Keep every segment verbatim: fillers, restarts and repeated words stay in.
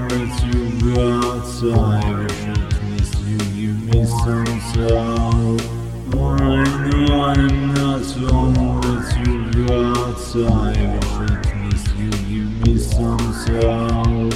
that you got, so I wish at least you give me some sound. I know I'm not all that you got, so I wish at least you give me some sound.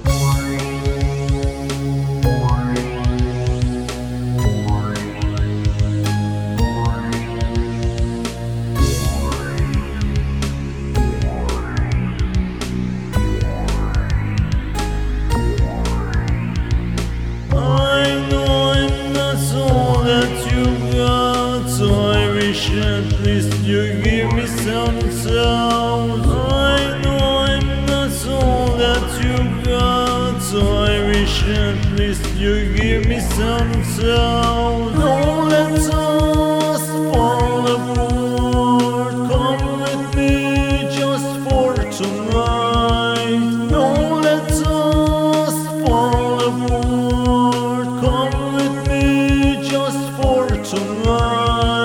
At least you give me some sound. I know I'm not all that you got, so I wish at least you give me some sound. Don't let us fall apart. Come with me just for tonight. Don't let us fall apart. Come with me just for tonight.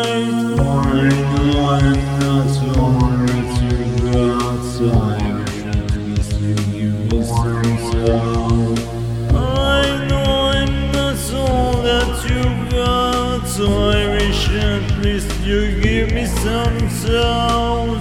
I'm not all that you got, so I wish at least you give me some sound. I know I'm not all that you got, so I wish at least you give me some sound.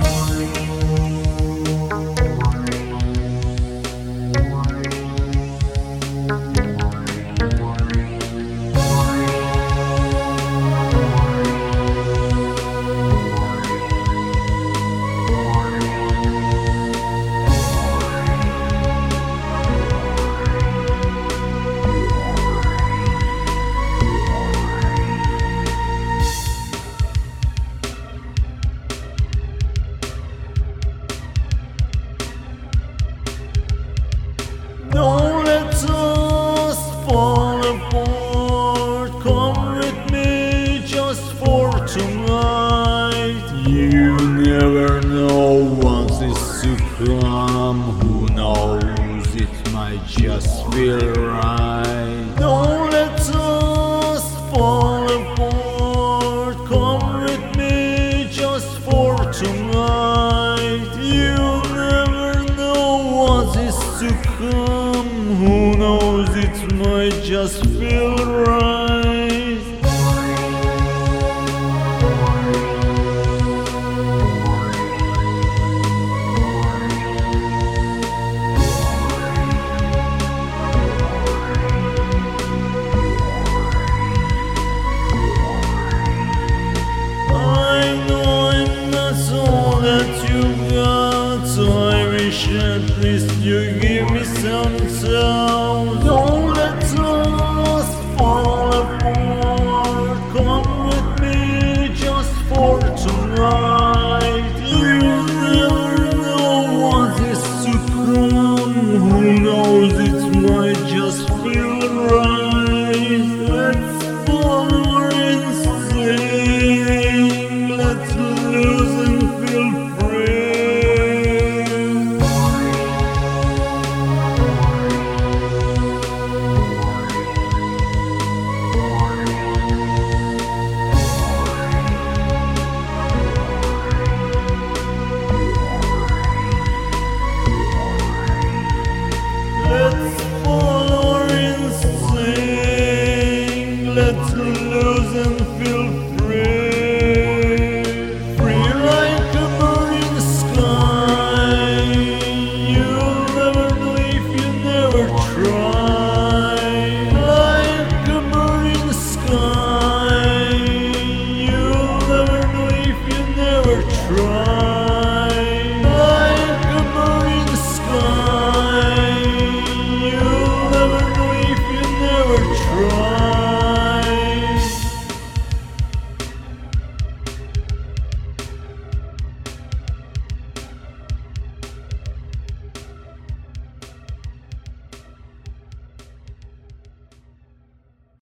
Don't let us fall apart. Come with me just for tonight. You never know what is to come. Who knows, it might just feel right. Don't let us fall apart. Come with me just for tonight. You never know what is to come. Who knows, it might just feel right. I know I'm not all that you got, so I wish at least you give me some sound.